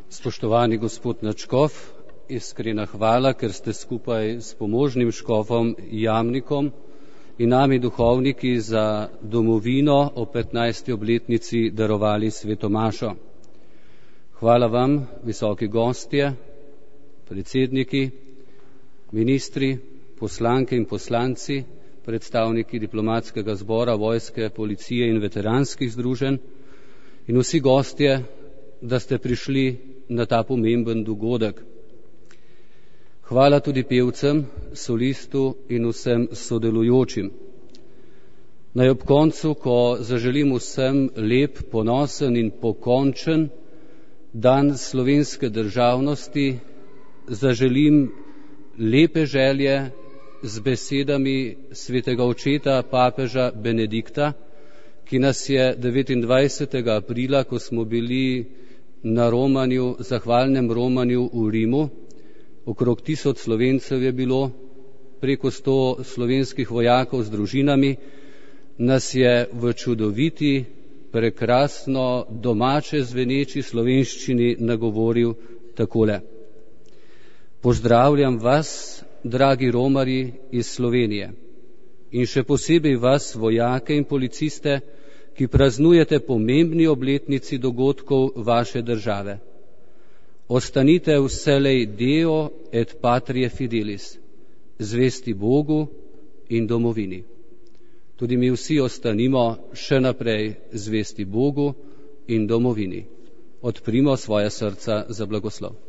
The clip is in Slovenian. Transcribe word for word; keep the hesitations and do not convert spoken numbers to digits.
Spoštovani gospod nadškof, iskrena hvala, ker ste skupaj s pomožnim škofom Jamnikom in nami duhovniki za domovino o petnajsti obletnici darovali sveto mašo. Hvala vam, visoki gostje, predsedniki, ministri, poslanke in poslanci, predstavniki diplomatskega zbora, vojske, policije in veteranskih združenj in vsi gostje, da ste prišli na ta pomemben dogodek. Hvala tudi pevcem, solistu in vsem sodelujočim. Naj ob koncu, ko zaželim vsem lep, ponosen in pokončen dan slovenske državnosti, zaželim lepe želje z besedami svetega očeta papeža Benedikta, ki nas je devetindvajsetega aprila, ko smo bili na romanju, zahvalnem romanju v Rimu, okrog tisoč Slovencev je bilo, preko sto slovenskih vojakov z družinami, nas je v čudoviti, prekrasno, domače zveneči slovenščini nagovoril takole. Pozdravljam vas, dragi romarji iz Slovenije, in še posebej vas, vojake in policiste, ki praznujete pomembni obletnici dogodkov vaše države. Ostanite vselej Deo et Patrie Fidelis, zvesti Bogu in domovini. Tudi mi vsi ostanimo še naprej zvesti Bogu in domovini. Odprimo svoja srca za blagoslov.